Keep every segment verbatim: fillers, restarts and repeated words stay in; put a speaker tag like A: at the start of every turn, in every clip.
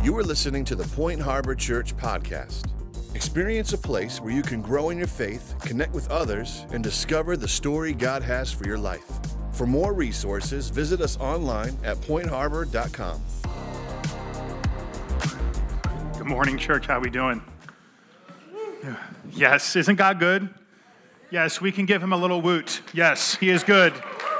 A: You are listening to the Point Harbor Church podcast. Experience a place where you can grow in your faith, connect with others, and discover the story God has for your life. For more resources, visit us online at point harbor dot com.
B: Good morning, church. How we doing? Yes, isn't God good? Yes, we can give him a little woot. Yes, he is good.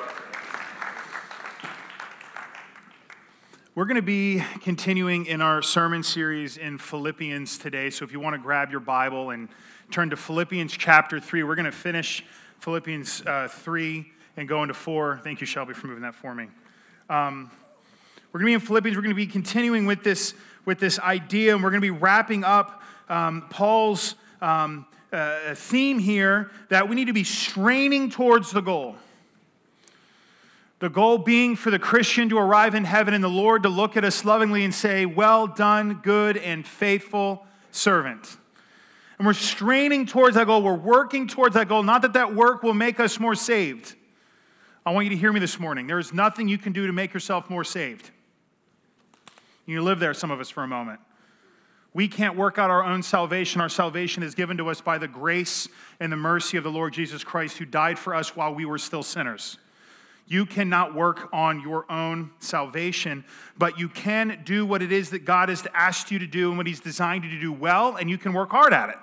B: We're going to be continuing in our sermon series in Philippians today. So if you want to grab your Bible and turn to Philippians chapter three, we're going to finish Philippians uh, three and go into four. Thank you, Shelby, for moving that for me. Um, we're going to be in Philippians. We're going to be continuing with this with this idea, and we're going to be wrapping up um, Paul's um, uh, theme here that we need to be straining towards the goal. The goal being for the Christian to arrive in heaven and the Lord to look at us lovingly and say, "Well done, good and faithful servant." And we're straining towards that goal. We're working towards that goal. Not that that work will make us more saved. I want you to hear me this morning. There is nothing you can do to make yourself more saved. You live there, some of us, for a moment. We can't work out our own salvation. Our salvation is given to us by the grace and the mercy of the Lord Jesus Christ, who died for us while we were still sinners. You cannot work on your own salvation, but you can do what it is that God has asked you to do and what he's designed you to do well, and you can work hard at it.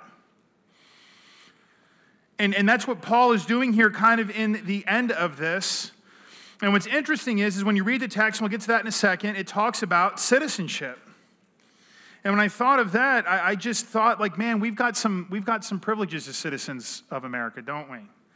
B: And, and that's what Paul is doing here kind of in the end of this. And what's interesting is, is when you read the text, and we'll get to that in a second, it talks about citizenship. And when I thought of that, I, I just thought, like, man, we've got some we've got some privileges as citizens of America, don't we?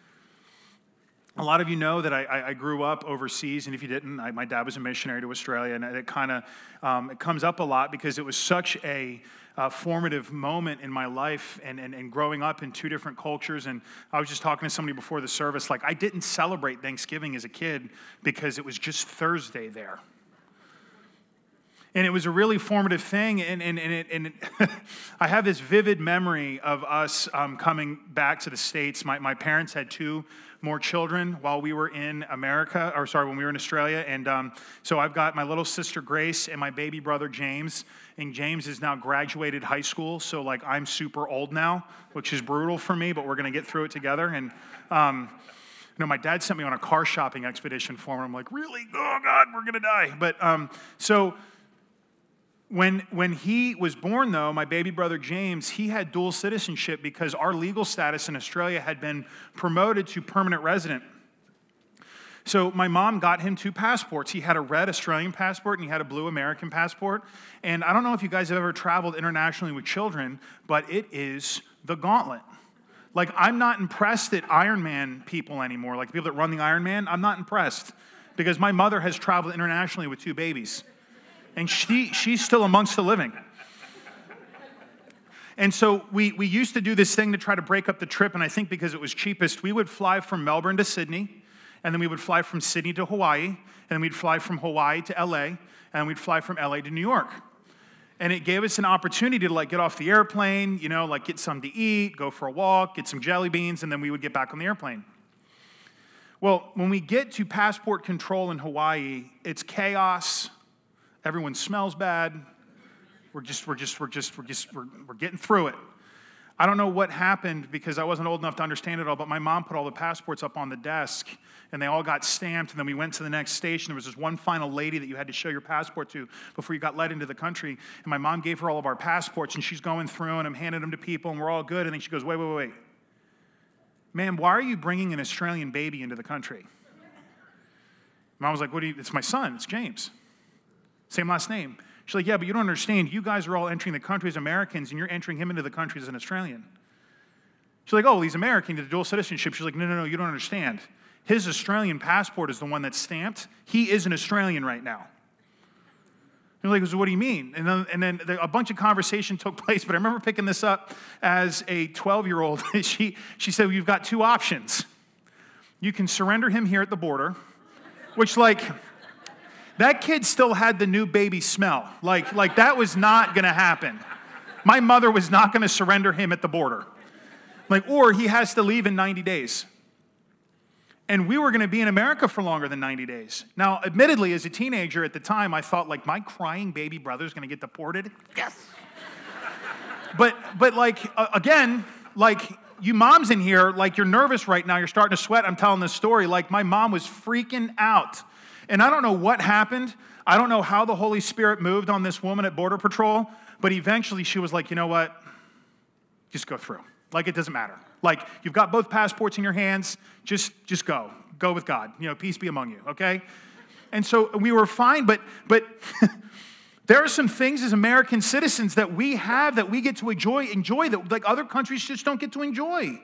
B: A lot of you know that I, I grew up overseas, and if you didn't, I, my dad was a missionary to Australia, and it kind of um, it comes up a lot because it was such a uh, formative moment in my life, and, and and growing up in two different cultures. And I was just talking to somebody before the service, like I didn't celebrate Thanksgiving as a kid because it was just Thursday there. And it was a really formative thing, and and and, it, and it I have this vivid memory of us um, coming back to the States. My my parents had two more children while we were in America, or sorry, when we were in Australia, and um, so I've got my little sister Grace and my baby brother James, and James is now graduated high school, so like I'm super old now, which is brutal for me, but we're gonna get through it together. And um, you know, my dad sent me on a car shopping expedition for him. I'm like, really? Oh God, we're gonna die. But um, so. When when he was born, though, my baby brother James, he had dual citizenship because our legal status in Australia had been promoted to permanent resident. So my mom got him two passports. He had a red Australian passport and he had a blue American passport. And I don't know if you guys have ever traveled internationally with children, but it is the gauntlet. Like, I'm not impressed at Ironman people anymore, like the people that run the Ironman. I'm not impressed because my mother has traveled internationally with two babies. And she she's still amongst the living. And so we, we used to do this thing to try to break up the trip, and I think because it was cheapest, we would fly from Melbourne to Sydney, and then we would fly from Sydney to Hawaii, and then we'd fly from Hawaii to L A, and then we'd fly from L A to New York. And it gave us an opportunity to like get off the airplane, you know, like get something to eat, go for a walk, get some jelly beans, and then we would get back on the airplane. Well, when we get to passport control in Hawaii, it's chaos. Everyone smells bad. We're just, we're just, we're just, we're just, we're, we're getting through it. I don't know what happened because I wasn't old enough to understand it all, but my mom put all the passports up on the desk and they all got stamped, and then we went to the next station. There was this one final lady that you had to show your passport to before you got let into the country. And my mom gave her all of our passports, and she's going through and I'm handing them to people and we're all good. And then she goes, wait, wait, wait, wait. Ma'am, why are you bringing an Australian baby into the country? Mom was like, what do you, it's my son, it's James. Same last name. She's like, yeah, but you don't understand. You guys are all entering the country as Americans, and you're entering him into the country as an Australian. She's like, oh, he's American, to the dual citizenship. She's like, no, no, no, you don't understand. His Australian passport is the one that's stamped. He is an Australian right now. And like, so what do you mean? And then, and then a bunch of conversation took place, but I remember picking this up as a twelve-year-old. she, she said, well, you've got two options. You can surrender him here at the border, which like... That kid still had the new baby smell. Like, like that was not going to happen. My mother was not going to surrender him at the border. Like, or he has to leave in ninety days. And we were going to be in America for longer than ninety days. Now, admittedly, as a teenager at the time, I thought, like, my crying baby brother's going to get deported. Yes. but, but like, uh, again, like, you moms in here, like, you're nervous right now. You're starting to sweat. I'm telling this story. Like, my mom was freaking out. And I don't know what happened. I don't know how the Holy Spirit moved on this woman at Border Patrol. But eventually, she was like, you know what? Just go through. Like, it doesn't matter. Like, you've got both passports in your hands. Just, just go. Go with God. You know, peace be among you, okay? And so we were fine, but, but there are some things as American citizens that we have that we get to enjoy, enjoy that, like, other countries just don't get to enjoy.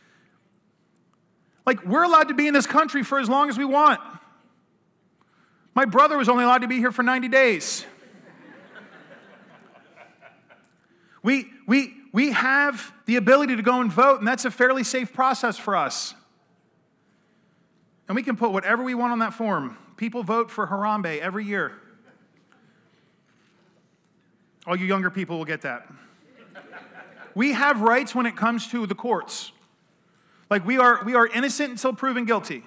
B: Like, we're allowed to be in this country for as long as we want. My brother was only allowed to be here for ninety days. We, we, we have the ability to go and vote, and that's a fairly safe process for us. And we can put whatever we want on that form. People vote for Harambe every year. All you younger people will get that. We have rights when it comes to the courts. Like, we are, we are innocent until proven guilty.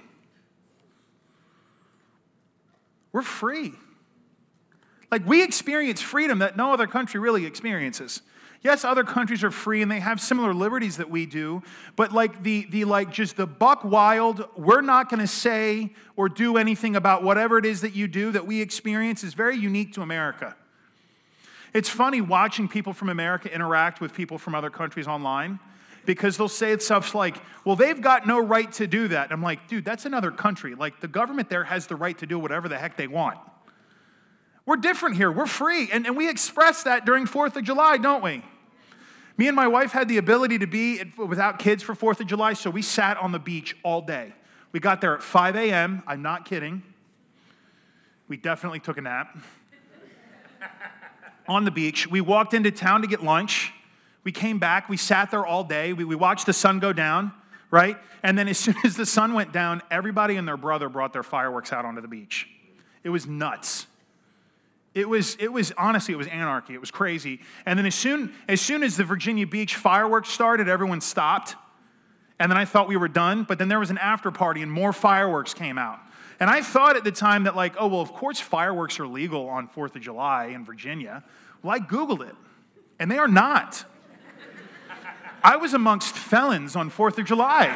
B: We're free. Like, we experience freedom that no other country really experiences. Yes, other countries are free and they have similar liberties that we do, but like the, the like just the buck wild, we're not going to say or do anything about whatever it is that you do that we experience is very unique to America. It's funny watching people from America interact with people from other countries online because they'll say stuff like, well, they've got no right to do that. And I'm like, dude, that's another country. Like, the government there has the right to do whatever the heck they want. We're different here. We're free. And, and we express that during fourth of July, don't we? Me and my wife had the ability to be without kids for fourth of July, so we sat on the beach all day. We got there at five a.m. I'm not kidding. We definitely took a nap. On the beach. We walked into town to get lunch. We came back. We sat there all day. We, we watched the sun go down, right? And then as soon as the sun went down, everybody and their brother brought their fireworks out onto the beach. It was nuts. It was, it was, honestly, it was anarchy. It was crazy. And then as soon, as soon as the Virginia Beach fireworks started, everyone stopped. And then I thought we were done, but then there was an after party and more fireworks came out. And I thought at the time that, like, oh, well, of course fireworks are legal on fourth of July in Virginia. Well, I Googled it, and they are not. I was amongst felons on fourth of July.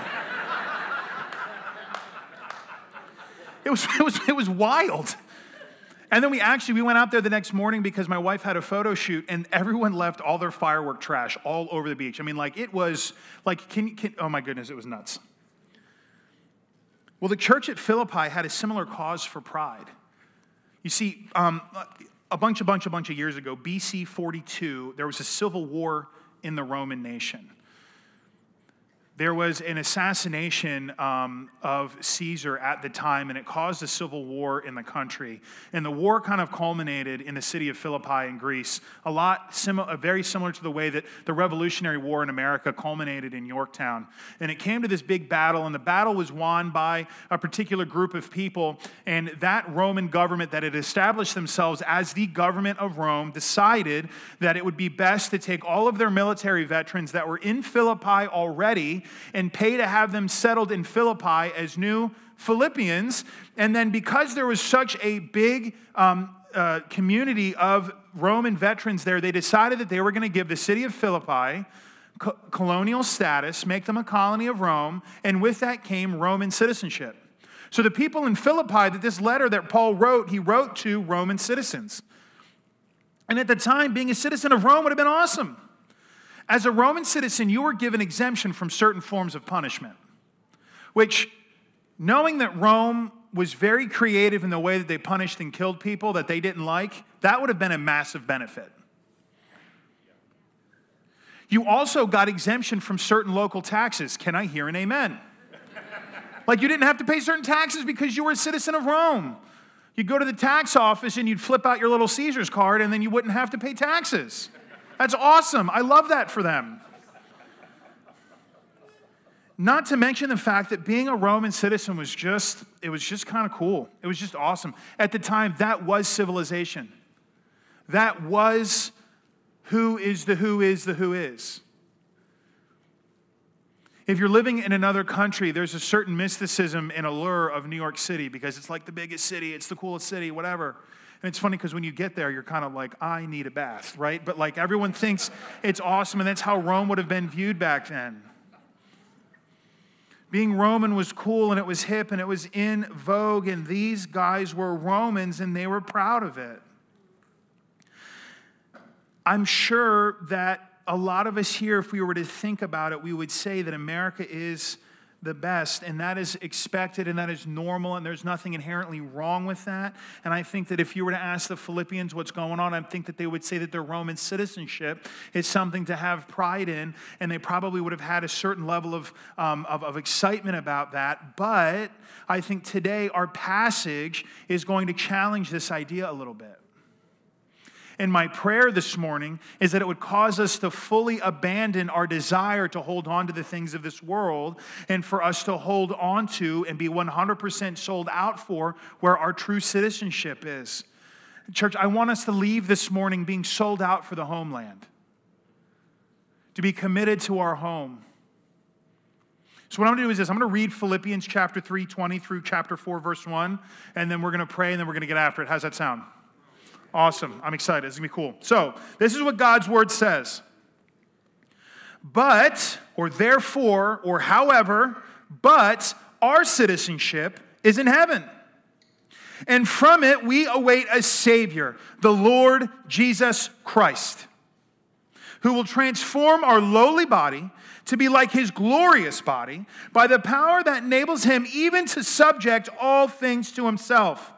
B: It was, it was, it was wild. And then we actually, we went out there the next morning because my wife had a photo shoot and everyone left all their firework trash all over the beach. I mean, like, it was, like, can, can oh my goodness, it was nuts. Well, the church at Philippi had a similar cause for pride. You see, um, a bunch, a bunch, a bunch of years ago, B C forty-two, there was a civil war in the Roman nation. There was an assassination um, of Caesar at the time, and it caused a civil war in the country. And the war kind of culminated in the city of Philippi in Greece, a lot similar, very similar to the way that the Revolutionary War in America culminated in Yorktown. And it came to this big battle, and the battle was won by a particular group of people. And that Roman government that had established themselves as the government of Rome decided that it would be best to take all of their military veterans that were in Philippi already and pay to have them settled in Philippi as new Philippians. And then because there was such a big um, uh, community of Roman veterans there, they decided that they were going to give the city of Philippi co- colonial status, make them a colony of Rome, and with that came Roman citizenship. So the people in Philippi, that this letter that Paul wrote, he wrote to Roman citizens. And at the time, being a citizen of Rome would have been awesome. As a Roman citizen, you were given exemption from certain forms of punishment, which, knowing that Rome was very creative in the way that they punished and killed people that they didn't like, that would have been a massive benefit. You also got exemption from certain local taxes. Can I hear an amen? Like, you didn't have to pay certain taxes because you were a citizen of Rome. You'd go to the tax office and you'd flip out your little Caesar's card and then you wouldn't have to pay taxes. That's awesome. I love that for them. Not to mention the fact that being a Roman citizen was just, it was just kind of cool. It was just awesome. At the time, that was civilization. That was who is the who is the who is. If you're living in another country, there's a certain mysticism and allure of New York City because it's like the biggest city, it's the coolest city, whatever. And it's funny because when you get there, you're kind of like, I need a bath, right? But like everyone thinks it's awesome, and that's how Rome would have been viewed back then. Being Roman was cool, and it was hip, and it was in vogue, and these guys were Romans, and they were proud of it. I'm sure that a lot of us here, if we were to think about it, we would say that America is the best, and that is expected, and that is normal, and there's nothing inherently wrong with that. And I think that if you were to ask the Philippians what's going on, I think that they would say that their Roman citizenship is something to have pride in, and they probably would have had a certain level of, um, of, of excitement about that. But I think today our passage is going to challenge this idea a little bit. And my prayer this morning is that it would cause us to fully abandon our desire to hold on to the things of this world and for us to hold on to and be one hundred percent sold out for where our true citizenship is. Church, I want us to leave this morning being sold out for the homeland, to be committed to our home. So what I'm going to do is this. I'm going to read Philippians chapter three, twenty through chapter four, verse one, and then we're going to pray, and then we're going to get after it. How's that sound? Awesome. I'm excited. It's going to be cool. So, this is what God's word says. But, or therefore, or however, but our citizenship is in heaven. And from it we await a Savior, the Lord Jesus Christ, who will transform our lowly body to be like his glorious body by the power that enables him even to subject all things to himself.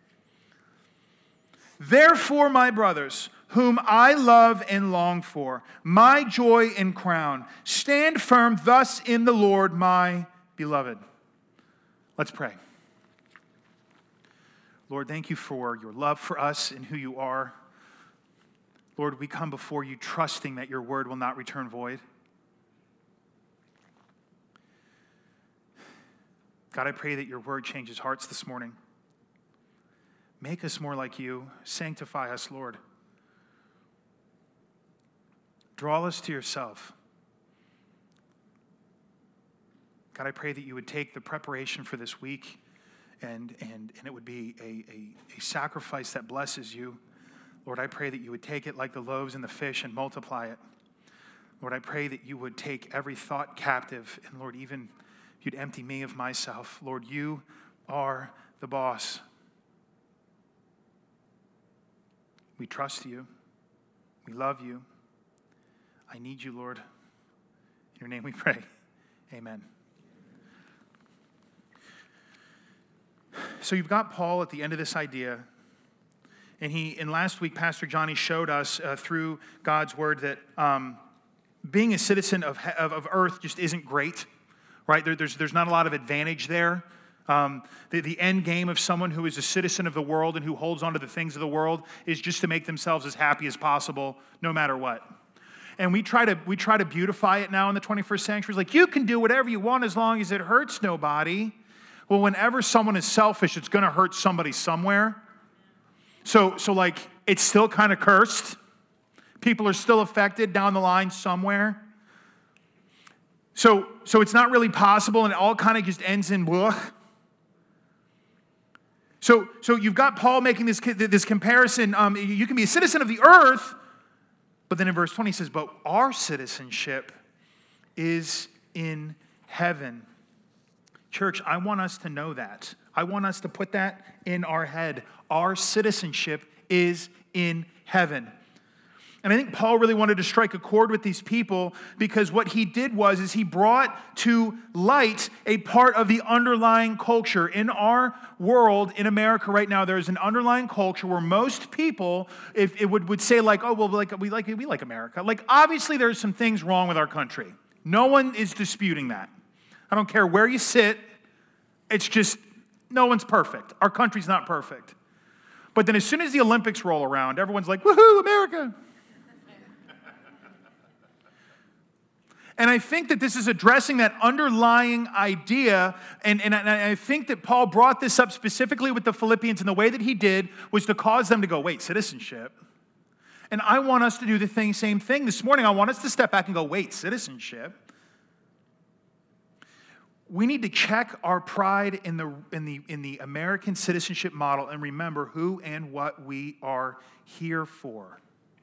B: Therefore, my brothers, whom I love and long for, my joy and crown, stand firm thus in the Lord, my beloved. Let's pray. Lord, thank you for your love for us and who you are. Lord, we come before you trusting that your word will not return void. God, I pray that your word changes hearts this morning. Make us more like you. Sanctify us, Lord. Draw us to yourself. God, I pray that you would take the preparation for this week and, and, and it would be a, a, a sacrifice that blesses you. Lord, I pray that you would take it like the loaves and the fish and multiply it. Lord, I pray that you would take every thought captive, and Lord, even if you'd empty me of myself. Lord, you are the boss. We trust you. We love you. I need you, Lord. In your name we pray. Amen. So you've got Paul at the end of this idea. And he, and last week, Pastor Johnny showed us uh, through God's word that um, being a citizen of, of, of earth just isn't great, right? There, there's, there's not a lot of advantage there. Um, the, the end game of someone who is a citizen of the world and who holds on to the things of the world is just to make themselves as happy as possible, no matter what. And we try to we try to beautify it now in the twenty-first century. It's like, you can do whatever you want as long as it hurts nobody. Well, whenever someone is selfish, it's going to hurt somebody somewhere. So, so like, it's still kind of cursed. People are still affected down the line somewhere. So, so it's not really possible, and it all kind of just ends in blech. So, so you've got Paul making this, this comparison. Um, you can be a citizen of the earth, but then in verse twenty he says, but our citizenship is in heaven. Church, I want us to know that. I want us to put that in our head. Our citizenship is in heaven. And I think Paul really wanted to strike a chord with these people because what he did was is he brought to light a part of the underlying culture. In our world, in America right now, there's an underlying culture where most people, if it would, would say like, oh, well, like we like we like America. Like, obviously there's some things wrong with our country. No one is disputing that. I don't care where you sit. It's just, no one's perfect. Our country's not perfect. But then as soon as the Olympics roll around, everyone's like, woohoo, America. And I think that this is addressing that underlying idea, and, and I think that Paul brought this up specifically with the Philippians, and the way that he did was to cause them to go, wait, citizenship? And I want us to do the thing, same thing. This morning, I want us to step back and go, wait, citizenship? we need to check our pride in the, in the, in the American citizenship model and remember who and what we are here for.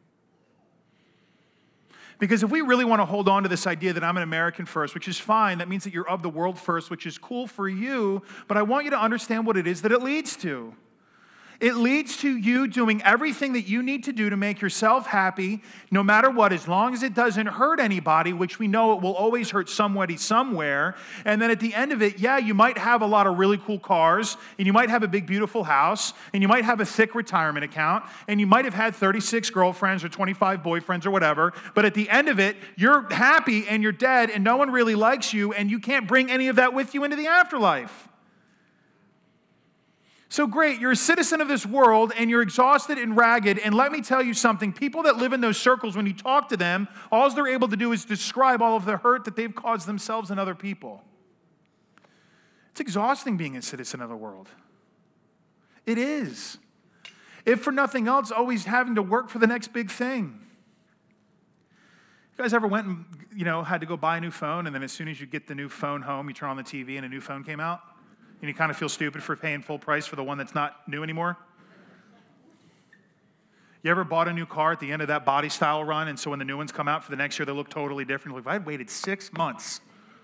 B: Because if we really want to hold on to this idea that I'm an American first, which is fine, that means that you're of the world first, which is cool for you, but I want you to understand what it is that it leads to. It leads to you doing everything that you need to do to make yourself happy, no matter what, as long as it doesn't hurt anybody, which we know it will always hurt somebody somewhere. And then at the end of it, yeah, you might have a lot of really cool cars, and you might have a big, beautiful house, and you might have a thick retirement account, and you might have had thirty-six girlfriends or twenty-five boyfriends or whatever, but at the end of it, you're happy and you're dead, and no one really likes you, and you can't bring any of that with you into the afterlife. So great, you're a citizen of this world and you're exhausted and ragged, and let me tell you something, people that live in those circles, when you talk to them, all they're able to do is describe all of the hurt that they've caused themselves and other people. It's exhausting being a citizen of the world. It is. If for nothing else, always having to work for the next big thing. You guys ever went and, you know, had to go buy a new phone, and then as soon as you get the new phone home, you turn on the T V and a new phone came out? And you kind of feel stupid for paying full price for the one that's not new anymore? You ever bought a new car at the end of that body style run, and so when the new ones come out for the next year, they look totally different? Like, if I had waited six months.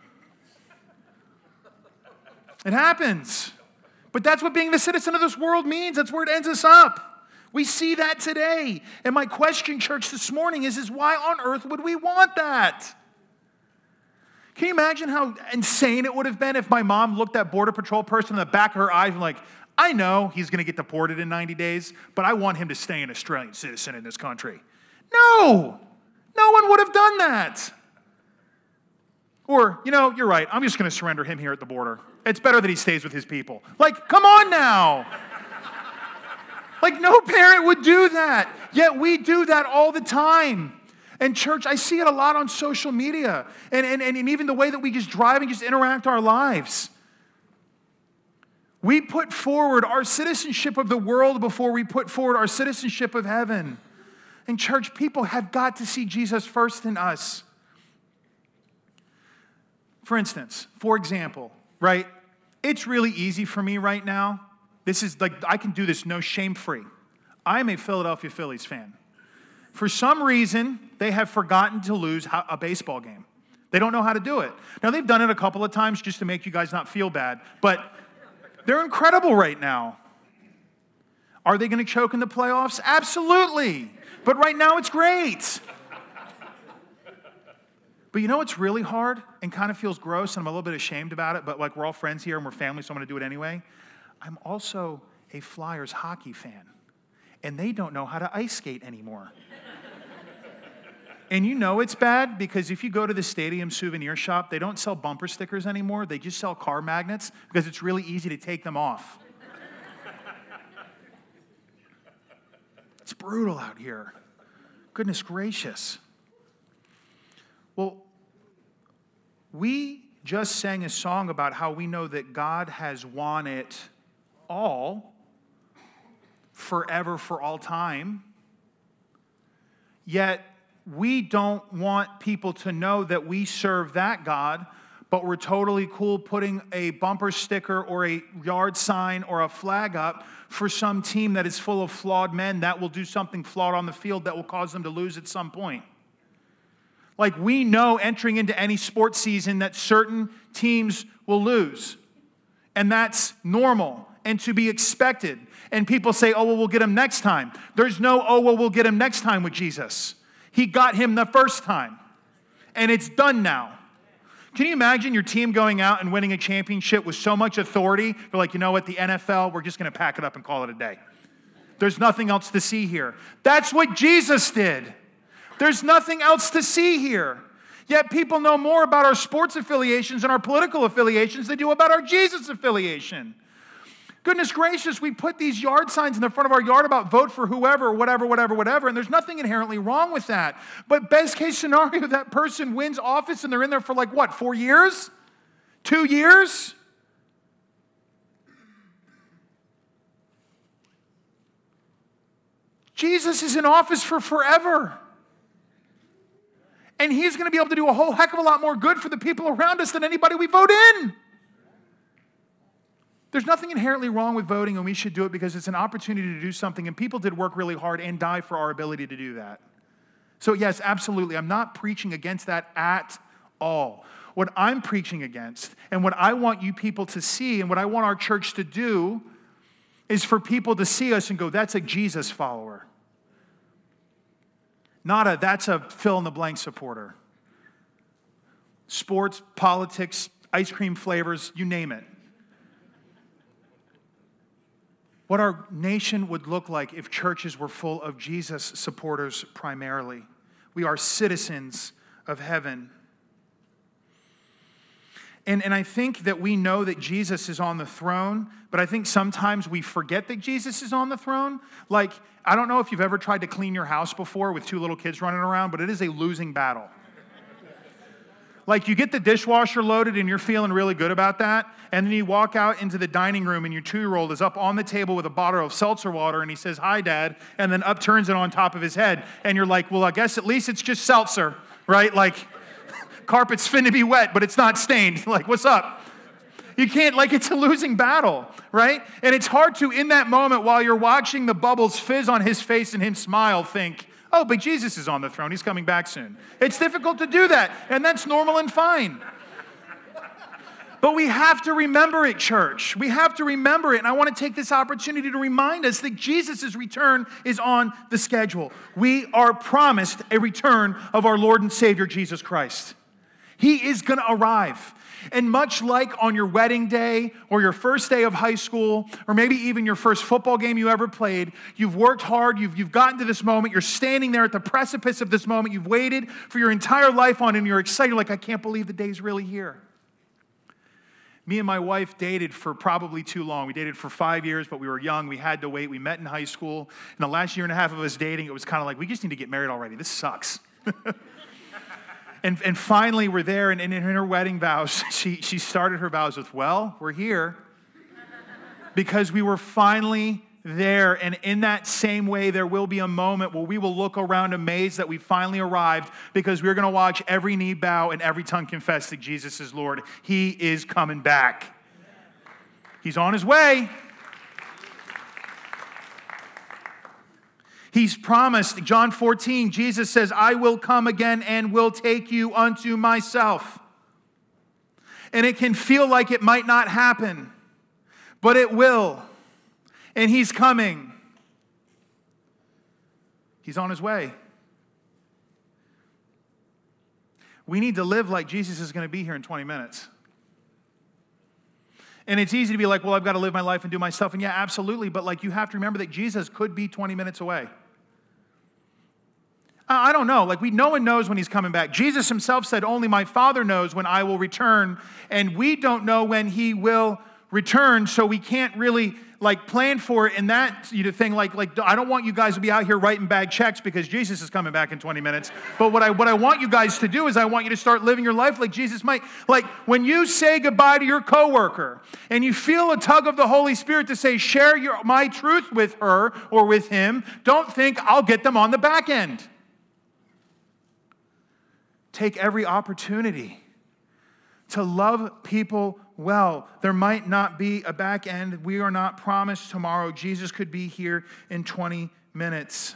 B: It happens. But that's what being the citizen of this world means. That's where it ends us up. We see that today. And my question, church, this morning is, is why on earth would we want that? Can you imagine how insane it would have been if my mom looked that Border Patrol person in the back of her eyes and like, I know he's going to get deported in ninety days, but I want him to stay an Australian citizen in this country. No! No one would have done that. Or, you know, you're right, I'm just going to surrender him here at the border. It's better that he stays with his people. Like, come on now! Like, no parent would do that. Yet we do that all the time. And church, I see it a lot on social media and, and, and even the way that we just drive and just interact our lives. We put forward our citizenship of the world before we put forward our citizenship of heaven. And church, people have got to see Jesus first in us. For instance, for example, right? It's really easy for me right now. This is like, I can do this no shame-free. I'm a Philadelphia Phillies fan. For some reason, they have forgotten to lose a baseball game. They don't know how to do it. Now, they've done it a couple of times just to make you guys not feel bad, but they're incredible right now. Are they going to choke in the playoffs? Absolutely. But right now, it's great. But you know what's really hard and kind of feels gross, and I'm a little bit ashamed about it, but like we're all friends here and we're family, so I'm going to do it anyway. I'm also a Flyers hockey fan, and they don't know how to ice skate anymore. And you know it's bad because if you go to the stadium souvenir shop, they don't sell bumper stickers anymore. They just sell car magnets because it's really easy to take them off. It's brutal out here. Goodness gracious. Well, we just sang a song about how we know that God has won it all forever, for all time. Yet, we don't want people to know that we serve that God, but we're totally cool putting a bumper sticker or a yard sign or a flag up for some team that is full of flawed men that will do something flawed on the field that will cause them to lose at some point. Like, we know entering into any sports season that certain teams will lose, and that's normal and to be expected. And people say, oh, well, we'll get him next time. There's no, oh, well, we'll get him next time with Jesus. He got him the first time, and it's done now. Can you imagine your team going out and winning a championship with so much authority? They're like, you know what, the N F L, we're just going to pack it up and call it a day. There's nothing else to see here. That's what Jesus did. There's nothing else to see here. Yet people know more about our sports affiliations and our political affiliations than they do about our Jesus affiliation. Goodness gracious, we put these yard signs in the front of our yard about vote for whoever, whatever, whatever, whatever, and there's nothing inherently wrong with that. But best case scenario, that person wins office and they're in there for like what, four years? Two years? Jesus is in office for forever. And he's going to be able to do a whole heck of a lot more good for the people around us than anybody we vote in. There's nothing inherently wrong with voting, and we should do it because it's an opportunity to do something, and people did work really hard and die for our ability to do that. So yes, absolutely, I'm not preaching against that at all. What I'm preaching against, and what I want you people to see, and what I want our church to do, is for people to see us and go, that's a Jesus follower. Not a, that's a fill-in-the-blank supporter. Sports, politics, ice cream flavors, you name it. What our nation would look like if churches were full of Jesus supporters primarily. We are citizens of heaven. And, and I think that we know that Jesus is on the throne, but I think sometimes we forget that Jesus is on the throne. Like, I don't know if you've ever tried to clean your house before with two little kids running around, but it is a losing battle. Like, you get the dishwasher loaded and you're feeling really good about that, and then you walk out into the dining room and your two-year-old is up on the table with a bottle of seltzer water and he says, "Hi, Dad," and then upturns it on top of his head. And you're like, well, I guess at least it's just seltzer, right? Like, carpet's finna be wet, but it's not stained. Like, what's up? You can't, like, it's a losing battle, right? And it's hard to, in that moment, while you're watching the bubbles fizz on his face and him smile, think, oh, but Jesus is on the throne. He's coming back soon. It's difficult to do that, and that's normal and fine. But we have to remember it, church. We have to remember it, and I want to take this opportunity to remind us that Jesus' return is on the schedule. We are promised a return of our Lord and Savior, Jesus Christ. He is going to arrive. And much like on your wedding day or your first day of high school or maybe even your first football game you ever played, you've worked hard, you've, you've gotten to this moment, you're standing there at the precipice of this moment, you've waited for your entire life on it, and you're excited, like, I can't believe the day's really here. Me and my wife dated for probably too long. We dated for five years, but we were young. We had to wait. We met in high school. In the last year and a half of us dating, it was kind of like, we just need to get married already. This sucks. And, and finally, we're there, and, and in her wedding vows, she, she started her vows with, well, we're here. Because we were finally there, and in that same way, there will be a moment where we will look around amazed that we finally arrived, because we're going to watch every knee bow and every tongue confess that Jesus is Lord. He is coming back. He's on his way. He's promised, John fourteen, Jesus says, I will come again and will take you unto myself. And it can feel like it might not happen, but it will. And he's coming. He's on his way. We need to live like Jesus is going to be here in twenty minutes. And it's easy to be like, well, I've got to live my life and do my stuff. And yeah, absolutely. But like, you have to remember that Jesus could be twenty minutes away. I don't know. Like, we, no one knows when he's coming back. Jesus himself said, only my Father knows when I will return. And we don't know when he will return, so we can't really, like, plan for it. And that, you know, thing, like, like I don't want you guys to be out here writing bad checks because Jesus is coming back in twenty minutes. But what I, what I want you guys to do is I want you to start living your life like Jesus might. Like, when you say goodbye to your coworker and you feel a tug of the Holy Spirit to say, share your, my truth with her or with him, don't think I'll get them on the back end. Take every opportunity to love people well. There might not be a back end. We are not promised tomorrow. Jesus could be here in twenty minutes.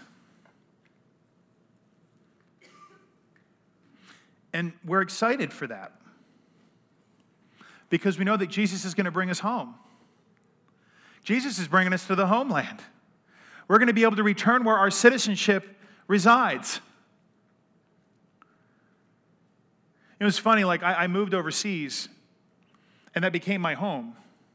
B: And we're excited for that because we know that Jesus is going to bring us home. Jesus is bringing us to the homeland. We're going to be able to return where our citizenship resides. It was funny, like, I, I moved overseas, and that became my home.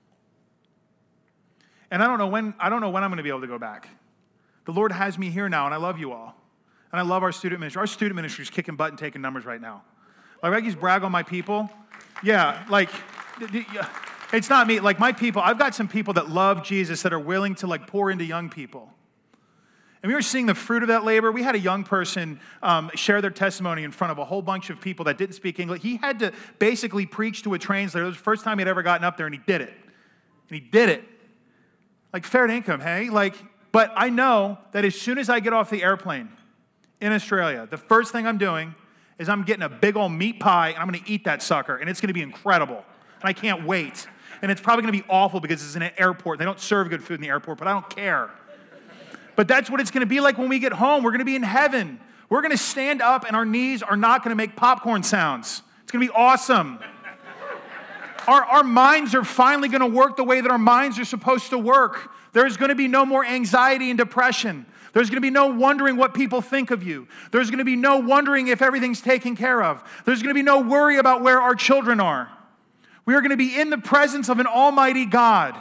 B: And I don't know when, I don't know when I'm going to be able to go back. The Lord has me here now, and I love you all. And I love our student ministry. Our student ministry is kicking butt and taking numbers right now. Like, I just brag on my people. Yeah, like, it's not me. Like, my people, I've got some people that love Jesus that are willing to, like, pour into young people. And we were seeing the fruit of that labor. We had a young person um, share their testimony in front of a whole bunch of people that didn't speak English. He had to basically preach to a translator. It was the first time he'd ever gotten up there, and he did it. And he did it. Like, fair income, hey? Like, but I know that as soon as I get off the airplane in Australia, the first thing I'm doing is I'm getting a big old meat pie, and I'm going to eat that sucker, and it's going to be incredible. And I can't wait. and it's probably going to be awful because it's in an airport. They don't serve good food in the airport, but I don't care. But that's what it's going to be like when we get home. We're going to be in heaven. We're going to stand up, and our knees are not going to make popcorn sounds. It's going to be awesome. Our, our minds are finally going to work the way that our minds are supposed to work. There's going to be no more anxiety and depression. There's going to be no wondering what people think of you. There's going to be no wondering if everything's taken care of. There's going to be no worry about where our children are. We are going to be in the presence of an almighty God.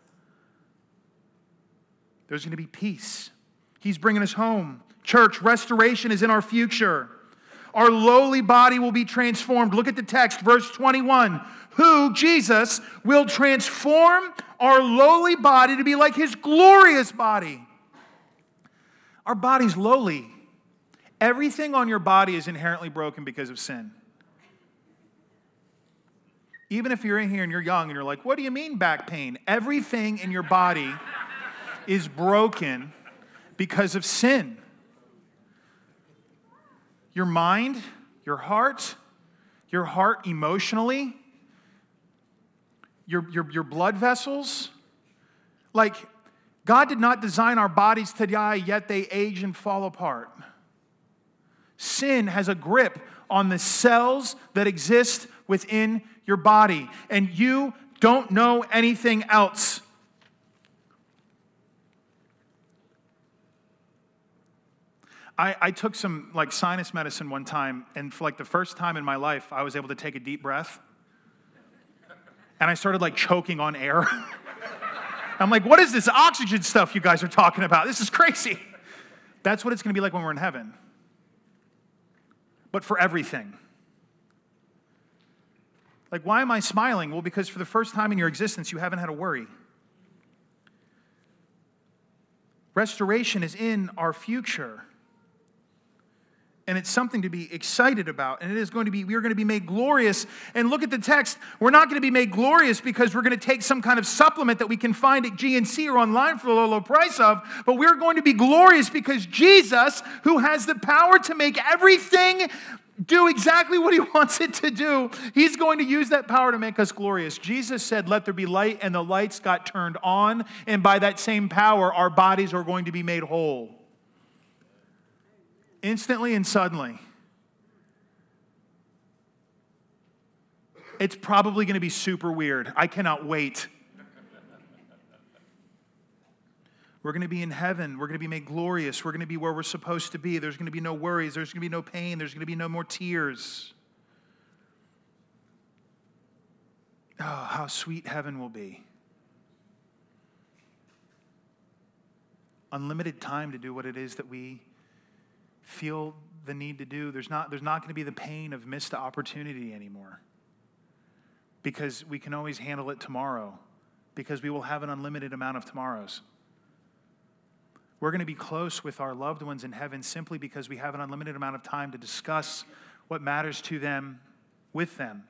B: There's going to be peace. He's bringing us home. Church, restoration is in our future. Our lowly body will be transformed. Look at the text, verse twenty-one. Who, Jesus, will transform our lowly body to be like his glorious body. Our body's lowly. Everything on your body is inherently broken because of sin. Even if you're in here and you're young and you're like, what do you mean back pain? Everything in your body is broken because of sin. Your mind, your heart, your heart emotionally, your, your, your blood vessels. Like, God did not design our bodies to die, yet they age and fall apart. Sin has a grip on the cells that exist within your body, and you don't know anything else. I, I took some like sinus medicine one time, and for like the first time in my life, I was able to take a deep breath. And I started like choking on air. I'm like, what is this oxygen stuff you guys are talking about? This is crazy. That's what it's going to be like when we're in heaven. But for everything. Like, why am I smiling? Well, because for the first time in your existence, you haven't had to worry. Restoration is in our future. And it's something to be excited about. And it is going to be, we are going to be made glorious. And look at the text. We're not going to be made glorious because we're going to take some kind of supplement that we can find at G N C or online for a low, low price of. But we're going to be glorious because Jesus, who has the power to make everything do exactly what he wants it to do, he's going to use that power to make us glorious. Jesus said, let there be light, and the lights got turned on. And by that same power, our bodies are going to be made whole. Instantly and suddenly. It's probably going to be super weird. I cannot wait. We're going to be in heaven. We're going to be made glorious. We're going to be where we're supposed to be. There's going to be no worries. There's going to be no pain. There's going to be no more tears. Oh, how sweet heaven will be. Unlimited time to do what it is that we feel the need to do. There's not, there's not going to be the pain of missed opportunity anymore because we can always handle it tomorrow because we will have an unlimited amount of tomorrows. We're going to be close with our loved ones in heaven simply because we have an unlimited amount of time to discuss what matters to them with them.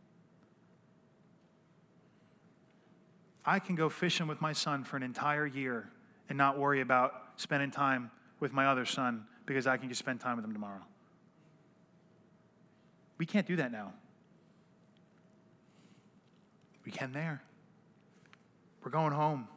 B: I can go fishing with my son for an entire year and not worry about spending time with my other son because I can just spend time with him tomorrow. We can't do that now. We can there. We're going home.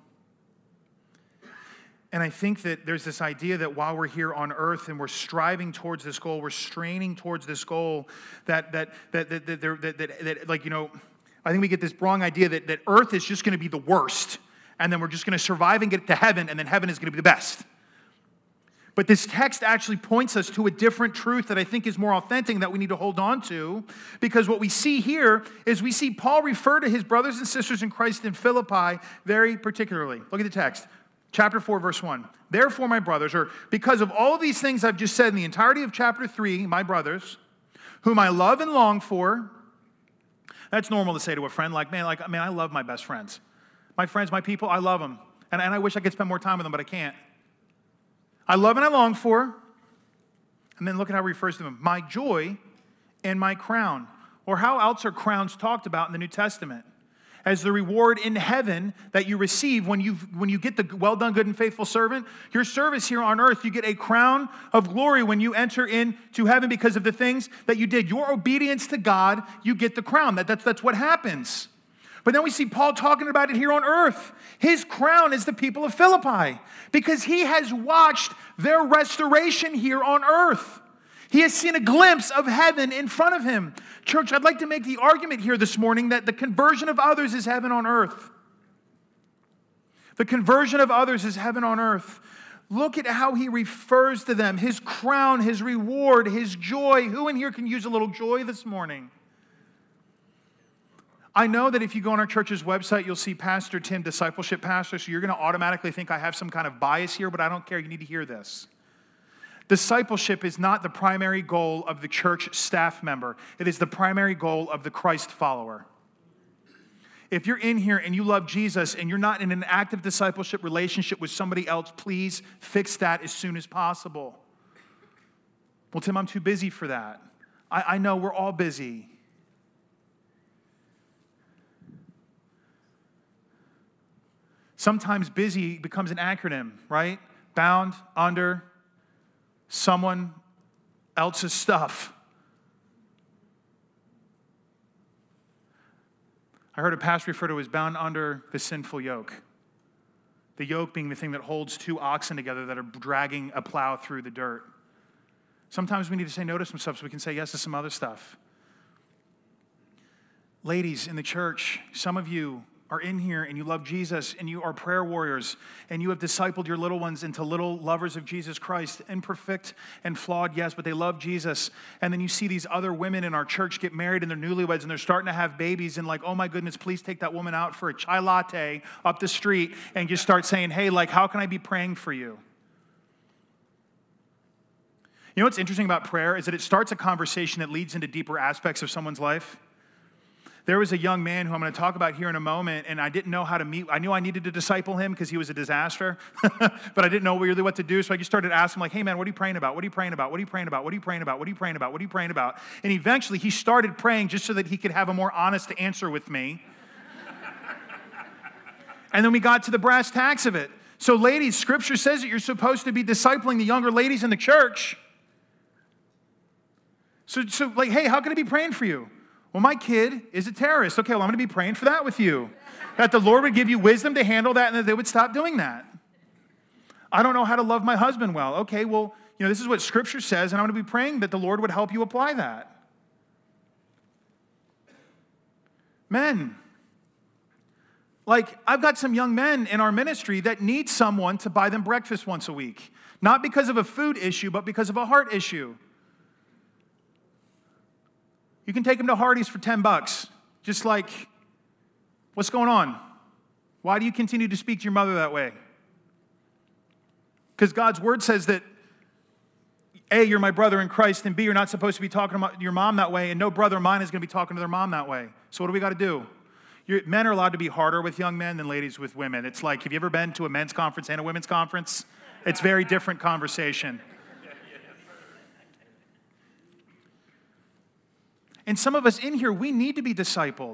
B: And I think that there's this idea that while we're here on earth and we're striving towards this goal, we're straining towards this goal, that that that that that, that, that, that, that like, you know, I think we get this wrong idea that, that earth is just going to be the worst, and then we're just going to survive and get to heaven, and then heaven is going to be the best. But this text actually points us to a different truth that I think is more authentic and that we need to hold on to, because what we see here is we see Paul refer to his brothers and sisters in Christ in Philippi very particularly. Look at the text. Chapter four, verse one. Therefore, my brothers, or because of all of these things I've just said in the entirety of chapter three, my brothers, whom I love and long for. That's normal to say to a friend, like, man, like, I mean, I love my best friends. My friends, my people, I love them. And, and I wish I could spend more time with them, but I can't. I love and I long for. And then look at how he refers to them. My joy and my crown. Or how else are crowns talked about in the New Testament? As the reward in heaven that you receive when you when you get the well done, good and faithful servant. Your service here on earth, you get a crown of glory when you enter into heaven because of the things that you did. Your obedience to God, you get the crown. That, that's, that's what happens. But then we see Paul talking about it here on earth. His crown is the people of Philippi because he has watched their restoration here on earth. He has seen a glimpse of heaven in front of him. Church, I'd like to make the argument here this morning that the conversion of others is heaven on earth. The conversion of others is heaven on earth. Look at how he refers to them. His crown, his reward, his joy. Who in here can use a little joy this morning? I know that if you go on our church's website, you'll see Pastor Tim, discipleship pastor, so you're going to automatically think I have some kind of bias here, but I don't care. You need to hear this. Discipleship is not the primary goal of the church staff member. It is the primary goal of the Christ follower. If you're in here and you love Jesus and you're not in an active discipleship relationship with somebody else, please fix that as soon as possible. Well, Tim, I'm too busy for that. I, I know we're all busy. Sometimes busy becomes an acronym, right? Bound under someone else's stuff. I heard a pastor refer to it as bound under the sinful yoke. The yoke being the thing that holds two oxen together that are dragging a plow through the dirt. Sometimes we need to say no to some stuff so we can say yes to some other stuff. Ladies in the church, some of you are in here and you love Jesus and you are prayer warriors and you have discipled your little ones into little lovers of Jesus Christ, imperfect and flawed, yes, but they love Jesus. And then you see these other women in our church get married and they're newlyweds and they're starting to have babies and like, oh my goodness, please take that woman out for a chai latte up the street and just start saying, hey, like, how can I be praying for you? You know what's interesting about prayer is that it starts a conversation that leads into deeper aspects of someone's life. There was a young man who I'm going to talk about here in a moment, and I didn't know how to meet. I knew I needed to disciple him because he was a disaster, but I didn't know really what to do. So I just started asking him, like, hey, man, what are you praying about? What are you praying about? What are you praying about? What are you praying about? What are you praying about? What are you praying about? And eventually he started praying just so that he could have a more honest answer with me. And then we got to the brass tacks of it. So ladies, Scripture says that you're supposed to be discipling the younger ladies in the church. So, so like, hey, how can I be praying for you? Well, my kid is a terrorist. Okay, well, I'm going to be praying for that with you. That the Lord would give you wisdom to handle that and that they would stop doing that. I don't know how to love my husband well. Okay, well, you know, this is what Scripture says, and I'm going to be praying that the Lord would help you apply that. Men, like, I've got some young men in our ministry that need someone to buy them breakfast once a week. Not because of a food issue, but because of a heart issue. You can take them to Hardee's for ten bucks. Just like, what's going on? Why do you continue to speak to your mother that way? Because God's word says that, A, you're my brother in Christ, and B, you're not supposed to be talking to your mom that way, and no brother of mine is going to be talking to their mom that way. So what do we got to do? You're, men are allowed to be harder with young men than ladies with women. It's like, have you ever been to a men's conference and a women's conference? It's very different conversation. And some of us in here, we need to be discipled.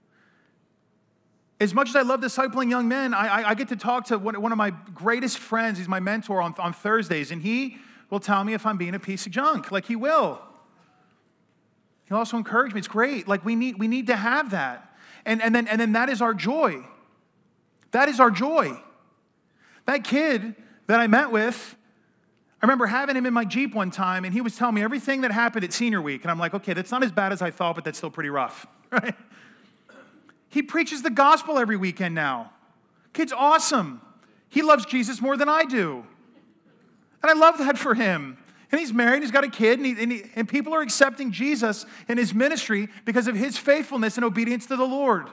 B: As much as I love discipling young men, I, I, I get to talk to one, one of my greatest friends. He's my mentor on, on Thursdays, and he will tell me if I'm being a piece of junk. Like, he will. He'll also encourage me. It's great. Like, we need, we need to have that. And, and, then, and then that is our joy. That is our joy. That kid that I met with, I remember having him in my Jeep one time, and he was telling me everything that happened at senior week. And I'm like, okay, that's not as bad as I thought, but that's still pretty rough. Right? He preaches the gospel every weekend now. Kid's awesome. He loves Jesus more than I do. And I love that for him. And he's married, he's got a kid, and, he, and, he, and people are accepting Jesus in his ministry because of his faithfulness and obedience to the Lord.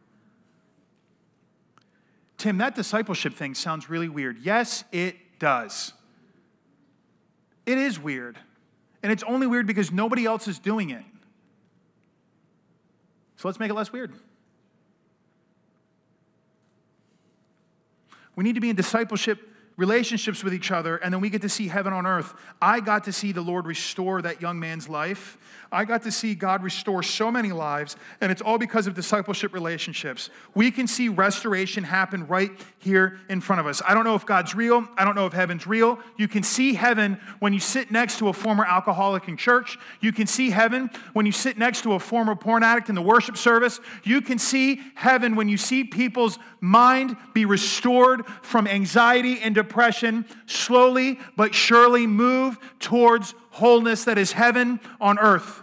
B: Tim, that discipleship thing sounds really weird. Yes, it does. It is weird. And it's only weird because nobody else is doing it. So let's make it less weird. We need to be in discipleship relationships with each other, and then we get to see heaven on earth. I got to see the Lord restore that young man's life. I got to see God restore so many lives, and it's all because of discipleship relationships. We can see restoration happen right here in front of us. I don't know if God's real. I don't know if heaven's real. You can see heaven when you sit next to a former alcoholic in church. You can see heaven when you sit next to a former porn addict in the worship service. You can see heaven when you see people's mind be restored from anxiety and depression, slowly but surely move towards wholeness that is heaven on earth.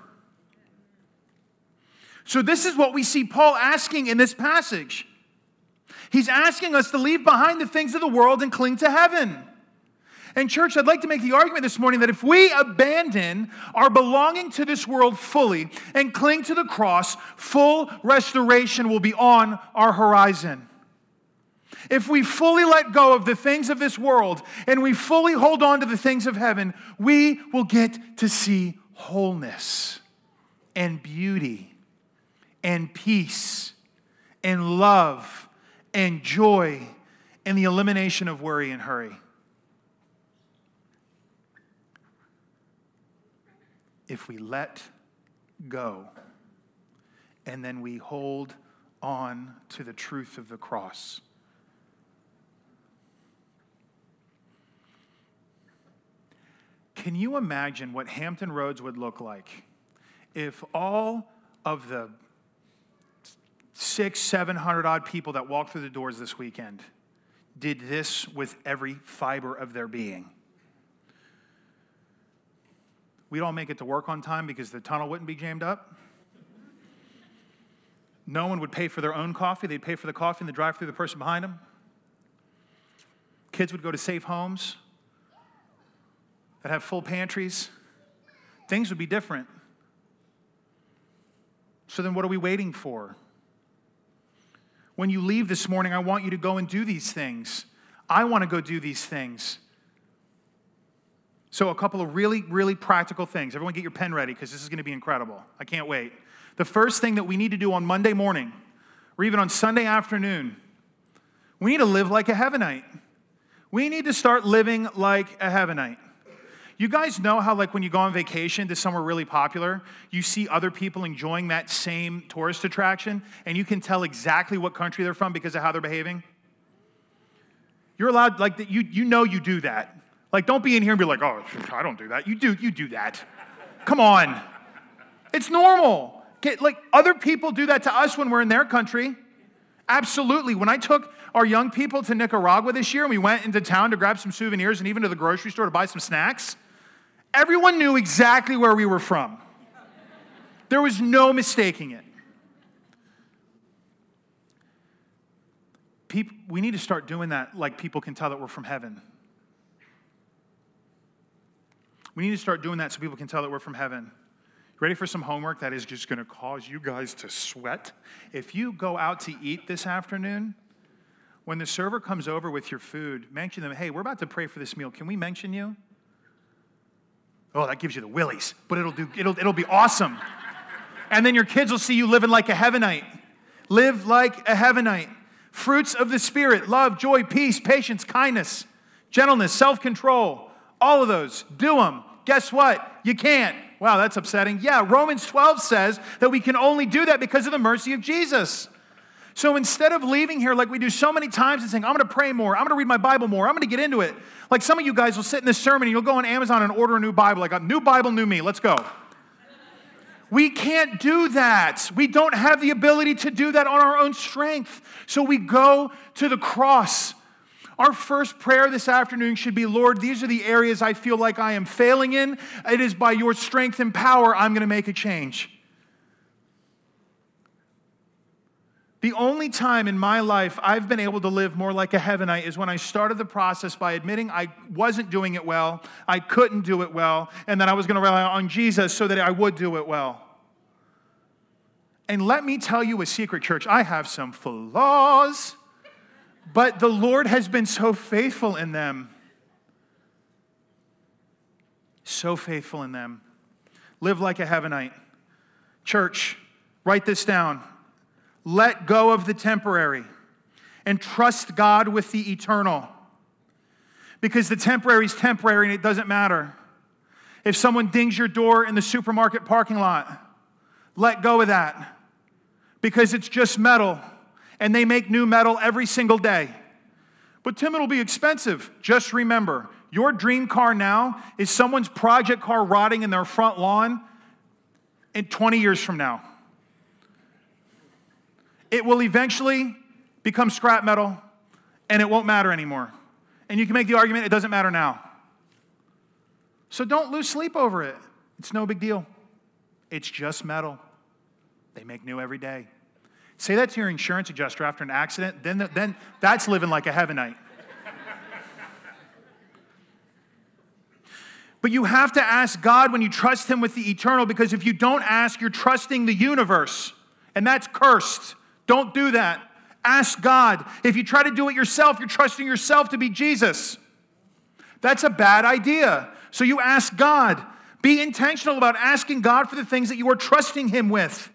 B: So this is what we see Paul asking in this passage. He's asking us to leave behind the things of the world and cling to heaven. And church, I'd like to make the argument this morning that if we abandon our belonging to this world fully and cling to the cross, full restoration will be on our horizon. If we fully let go of the things of this world and we fully hold on to the things of heaven, we will get to see wholeness and beauty and peace and love and joy and the elimination of worry and hurry. If we let go and then we hold on to the truth of the cross. Can you imagine what Hampton Roads would look like if all of the six, seven hundred odd people that walked through the doors this weekend did this with every fiber of their being? We'd all make it to work on time because the tunnel wouldn't be jammed up. No one would pay for their own coffee. They'd pay for the coffee in the drive-thru the person behind them. Kids would go to safe homes that have full pantries. Things would be different. So then what are we waiting for? When you leave this morning, I want you to go and do these things. I want to go do these things. So a couple of really, really practical things. Everyone get your pen ready because this is going to be incredible. I can't wait. The first thing that we need to do on Monday morning, or even on Sunday afternoon, we need to live like a Heavenite. We need to start living like a Heavenite. You guys know how, like, when you go on vacation to somewhere really popular, you see other people enjoying that same tourist attraction, and you can tell exactly what country they're from because of how they're behaving? You're allowed, like, you, you know you do that. Like, don't be in here and be like, oh, I don't do that. You do, you do that. Come on. It's normal. Get, like, other people do that to us when we're in their country. Absolutely. When I took our young people to Nicaragua this year, and we went into town to grab some souvenirs and even to the grocery store to buy some snacks, everyone knew exactly where we were from. There was no mistaking it. People, we need to start doing that like people can tell that we're from heaven. We need to start doing that so people can tell that we're from heaven. Ready for some homework that is just going to cause you guys to sweat? If you go out to eat this afternoon, when the server comes over with your food, mention them, hey, we're about to pray for this meal. Can we mention you? Oh, that gives you the willies, but it'll do. It'll, it'll be awesome. And then your kids will see you living like a Heavenite. Live like a Heavenite. Fruits of the Spirit, love, joy, peace, patience, kindness, gentleness, self-control. All of those, do them. Guess what? You can't. Wow, that's upsetting. Yeah, Romans twelve says that we can only do that because of the mercy of Jesus. So instead of leaving here like we do so many times and saying, I'm going to pray more, I'm going to read my Bible more, I'm going to get into it. Like some of you guys will sit in this sermon and you'll go on Amazon and order a new Bible, like a new Bible, new me, let's go. We can't do that. We don't have the ability to do that on our own strength. So we go to the cross. Our first prayer this afternoon should be, Lord, these are the areas I feel like I am failing in. It is by your strength and power I'm going to make a change. The only time in my life I've been able to live more like a Heavenite is when I started the process by admitting I wasn't doing it well, I couldn't do it well, and that I was going to rely on Jesus so that I would do it well. And let me tell you a secret, church. I have some flaws, but the Lord has been so faithful in them. So faithful in them. Live like a Heavenite. Church, write this down. Let go of the temporary and trust God with the eternal. Because the temporary is temporary and it doesn't matter. If someone dings your door in the supermarket parking lot, let go of that. Because it's just metal. And they make new metal every single day. But Tim, it'll be expensive. Just remember, your dream car now is someone's project car rotting in their front lawn in twenty years from now. It will eventually become scrap metal, and it won't matter anymore. And you can make the argument it doesn't matter now. So don't lose sleep over it. It's no big deal. It's just metal. They make new every day. Say that to your insurance adjuster after an accident, then, then that's living like a Heavenite. But you have to ask God when you trust him with the eternal, because if you don't ask, you're trusting the universe, and that's cursed. Don't do that. Ask God. If you try to do it yourself, you're trusting yourself to be Jesus. That's a bad idea. So you ask God. Be intentional about asking God for the things that you are trusting him with.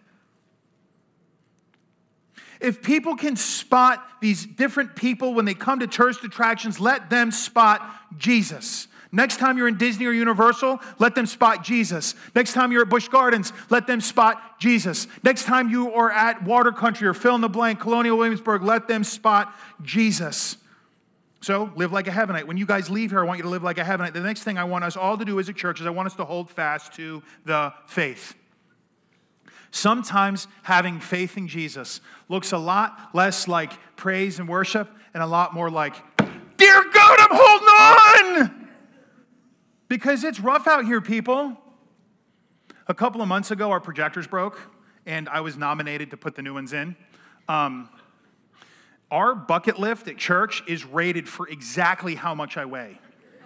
B: If people can spot these different people when they come to tourist attractions, let them spot Jesus. Next time you're in Disney or Universal, let them spot Jesus. Next time you're at Busch Gardens, let them spot Jesus. Next time you are at Water Country or fill in the blank, Colonial Williamsburg, let them spot Jesus. So live like a Heavenite. When you guys leave here, I want you to live like a Heavenite. The next thing I want us all to do as a church is I want us to hold fast to the faith. Sometimes having faith in Jesus looks a lot less like praise and worship and a lot more like, dear God, I'm holding on! Because it's rough out here, people. A couple of months ago, our projectors broke, and I was nominated to put the new ones in. Um, our bucket lift at church is rated for exactly how much I weigh.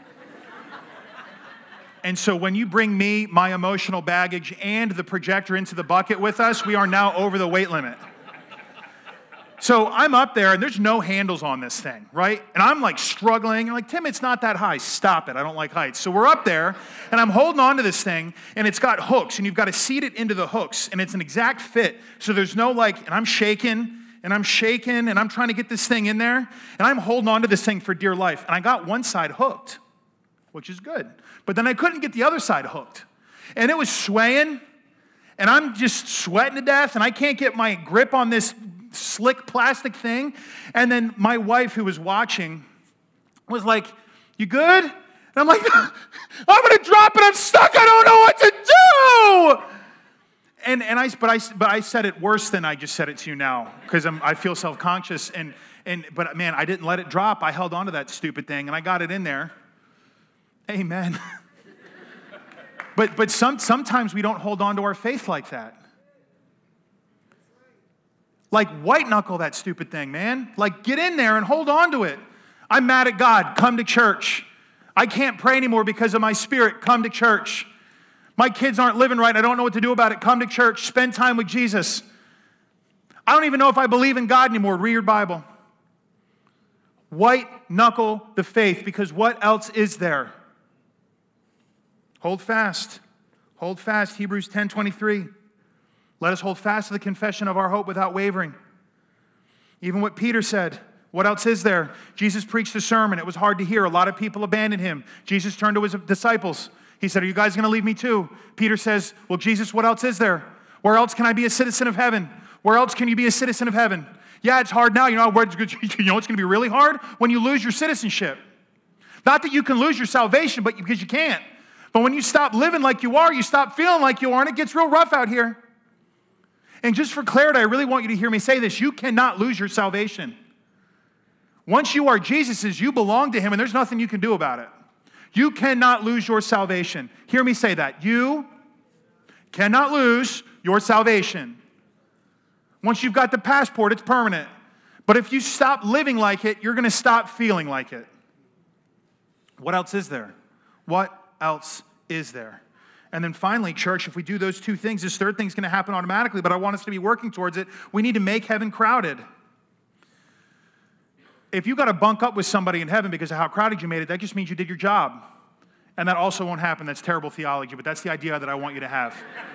B: And so when you bring me, my emotional baggage, and the projector into the bucket with us, we are now over the weight limit. So I'm up there, and there's no handles on this thing, right? And I'm like struggling. And like, Tim, it's not that high. Stop it. I don't like heights. So we're up there, and I'm holding on to this thing, and it's got hooks, and you've got to seat it into the hooks, and it's an exact fit. So there's no like, and I'm shaking, and I'm shaking, and I'm trying to get this thing in there, and I'm holding on to this thing for dear life. And I got one side hooked, which is good. But then I couldn't get the other side hooked. And it was swaying, and I'm just sweating to death, and I can't get my grip on this slick plastic thing. And then my wife, who was watching, was like, you good? And I'm like, I'm going to drop it. I'm stuck. I don't know what to do. And and I but I but I said it worse than I just said it to you now, because I'm I feel self-conscious. And and but man, I didn't let it drop. I held on to that stupid thing, and I got it in there. Amen. but but some sometimes we don't hold on to our faith like that. Like white knuckle that stupid thing, man. Like get in there and hold on to it. I'm mad at God. Come to church. I can't pray anymore because of my spirit. Come to church. My kids aren't living right. I don't know what to do about it. Come to church. Spend time with Jesus. I don't even know if I believe in God anymore. Read your Bible. White knuckle the faith, because what else is there? Hold fast. Hold fast. Hebrews ten twenty-three. Let us hold fast to the confession of our hope without wavering. Even what Peter said, what else is there? Jesus preached a sermon. It was hard to hear. A lot of people abandoned him. Jesus turned to his disciples. He said, are you guys going to leave me too? Peter says, well, Jesus, what else is there? Where else can I be a citizen of heaven? Where else can you be a citizen of heaven? Yeah, it's hard now. You know, where it's, you know it's going to be really hard? When you lose your citizenship. Not that you can lose your salvation, but because you can't. But when you stop living like you are, you stop feeling like you are, and it gets real rough out here. And just for clarity, I really want you to hear me say this. You cannot lose your salvation. Once you are Jesus's, you belong to him, and there's nothing you can do about it. You cannot lose your salvation. Hear me say that. You cannot lose your salvation. Once you've got the passport, it's permanent. But if you stop living like it, you're going to stop feeling like it. What else is there? What else is there? And then finally, church, if we do those two things, this third thing's going to happen automatically, but I want us to be working towards it. We need to make heaven crowded. If you got to bunk up with somebody in heaven because of how crowded you made it, that just means you did your job. And that also won't happen. That's terrible theology, but that's the idea that I want you to have.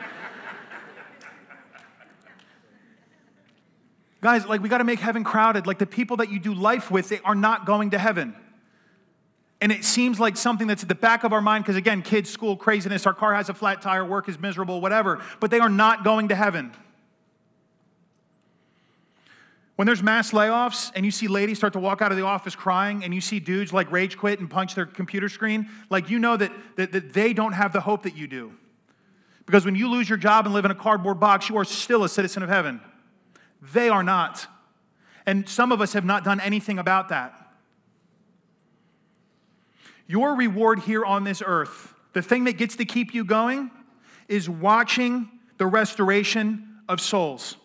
B: Guys, like we got to make heaven crowded. Like the people that you do life with, they are not going to heaven. And it seems like something that's at the back of our mind because, again, kids, school, craziness, our car has a flat tire, work is miserable, whatever. But they are not going to heaven. When there's mass layoffs and you see ladies start to walk out of the office crying and you see dudes like rage quit and punch their computer screen, like you know that, that, that they don't have the hope that you do. Because when you lose your job and live in a cardboard box, you are still a citizen of heaven. They are not. And some of us have not done anything about that. Your reward here on this earth, the thing that gets to keep you going, is watching the restoration of souls.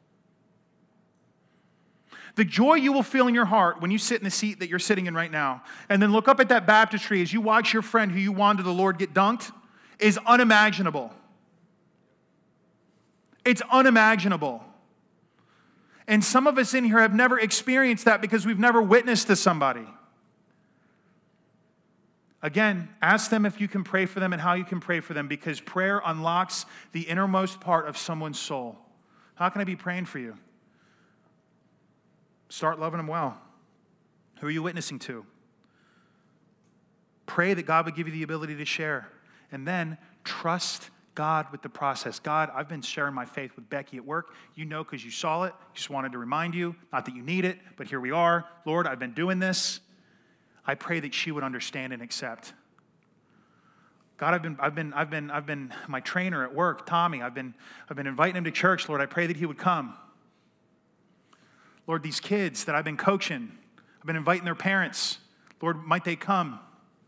B: The joy you will feel in your heart when you sit in the seat that you're sitting in right now, and then look up at that baptistry as you watch your friend who you won to the Lord get dunked, is unimaginable. It's unimaginable. And some of us in here have never experienced that because we've never witnessed to somebody. Again, ask them if you can pray for them and how you can pray for them, because prayer unlocks the innermost part of someone's soul. How can I be praying for you? Start loving them well. Who are you witnessing to? Pray that God would give you the ability to share. And then trust God with the process. God, I've been sharing my faith with Becky at work. You know because you saw it. Just wanted to remind you, not that you need it, but here we are. Lord, I've been doing this. I pray that she would understand and accept. God, I've been, I've been, I've been, I've been my trainer at work, Tommy. I've been, I've been inviting him to church. Lord, I pray that he would come. Lord, these kids that I've been coaching, I've been inviting their parents. Lord, might they come?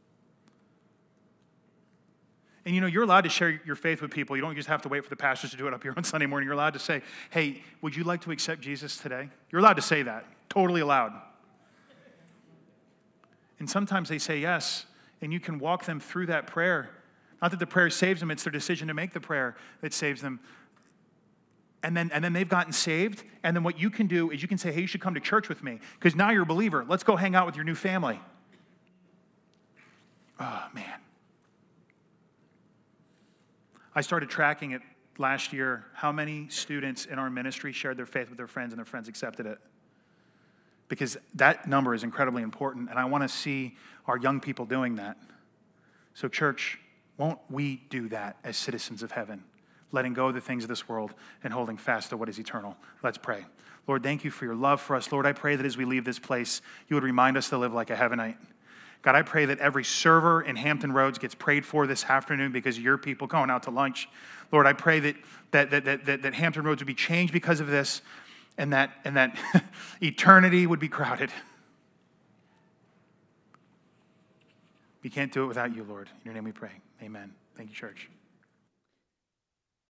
B: And you know, you're allowed to share your faith with people. You don't just have to wait for the pastors to do it up here on Sunday morning. You're allowed to say, hey, would you like to accept Jesus today? You're allowed to say that. Totally allowed. And sometimes they say yes, and you can walk them through that prayer. Not that the prayer saves them, it's their decision to make the prayer that saves them. And then, and then they've gotten saved, and then what you can do is you can say, hey, you should come to church with me, because now you're a believer. Let's go hang out with your new family. Oh, man. I started tracking it last year, how many students in our ministry shared their faith with their friends and their friends accepted it. Because that number is incredibly important, and I want to see our young people doing that. So church, won't we do that as citizens of heaven? Letting go of the things of this world and holding fast to what is eternal. Let's pray. Lord, thank you for your love for us. Lord, I pray that as we leave this place, you would remind us to live like a Heavenite. God, I pray that every server in Hampton Roads gets prayed for this afternoon because of your people going out to lunch. Lord, I pray that that that that, that, that Hampton Roads would be changed because of this, and that and that eternity would be crowded. We can't do it without you, Lord. In your name we pray. Amen. Thank you, church.